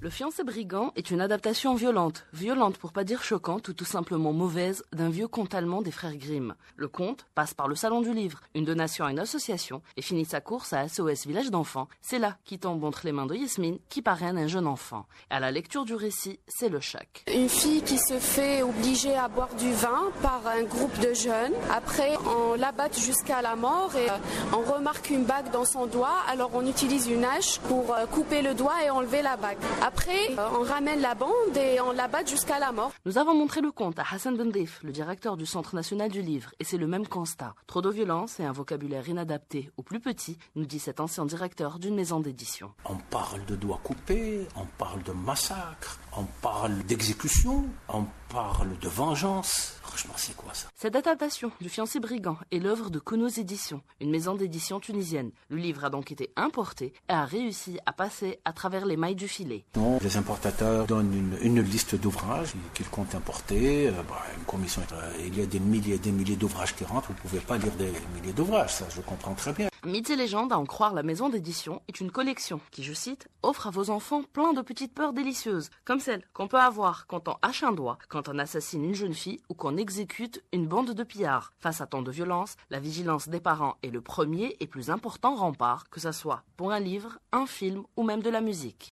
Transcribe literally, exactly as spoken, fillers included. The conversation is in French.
Le fiancé brigand est une adaptation violente, violente pour pas dire choquante ou tout simplement mauvaise, d'un vieux conte allemand des frères Grimm. Le conte passe par le salon du livre, une donation à une association et finit sa course à S O S Village d'enfants. C'est là qu'il tombe entre les mains de Yasmine qui parraine un jeune enfant. Et à la lecture du récit, c'est le choc. Une fille qui se fait obliger à boire du vin par un groupe de jeunes. Après, on l'abat jusqu'à la mort et on remarque une bague dans son doigt. Alors on utilise une hache pour couper le doigt et enlever la bague. Après, on ramène la bande et on l'abat jusqu'à la mort. Nous avons montré le conte à Hassan Bendif, le directeur du Centre national du livre, et c'est le même constat. Trop de violence et un vocabulaire inadapté aux plus petits, nous dit cet ancien directeur d'une maison d'édition. On parle de doigts coupés, on parle de massacre, on parle d'exécution, on parle de vengeance. Franchement, c'est quoi ça? Cette adaptation du fiancé brigand est l'œuvre de Kounouz Éditions, une maison d'édition tunisienne. Le livre a donc été importé et a réussi à passer à travers les mailles du filet. Non, les importateurs donnent une, une liste d'ouvrages qu'ils comptent importer. Euh, bah, une commission, euh, il y a des milliers et des milliers d'ouvrages qui rentrent. Vous ne pouvez pas lire des milliers d'ouvrages, ça je comprends très bien. Mythes et légendes, à en croire la maison d'édition, est une collection qui, je cite, offre à vos enfants plein de petites peurs délicieuses, comme celle qu'on peut avoir quand on hache un doigt, quand on assassine une jeune fille ou qu'on exécute une bande de pillards. Face à tant de violence, la vigilance des parents est le premier et plus important rempart, que ce soit pour un livre, un film ou même de la musique.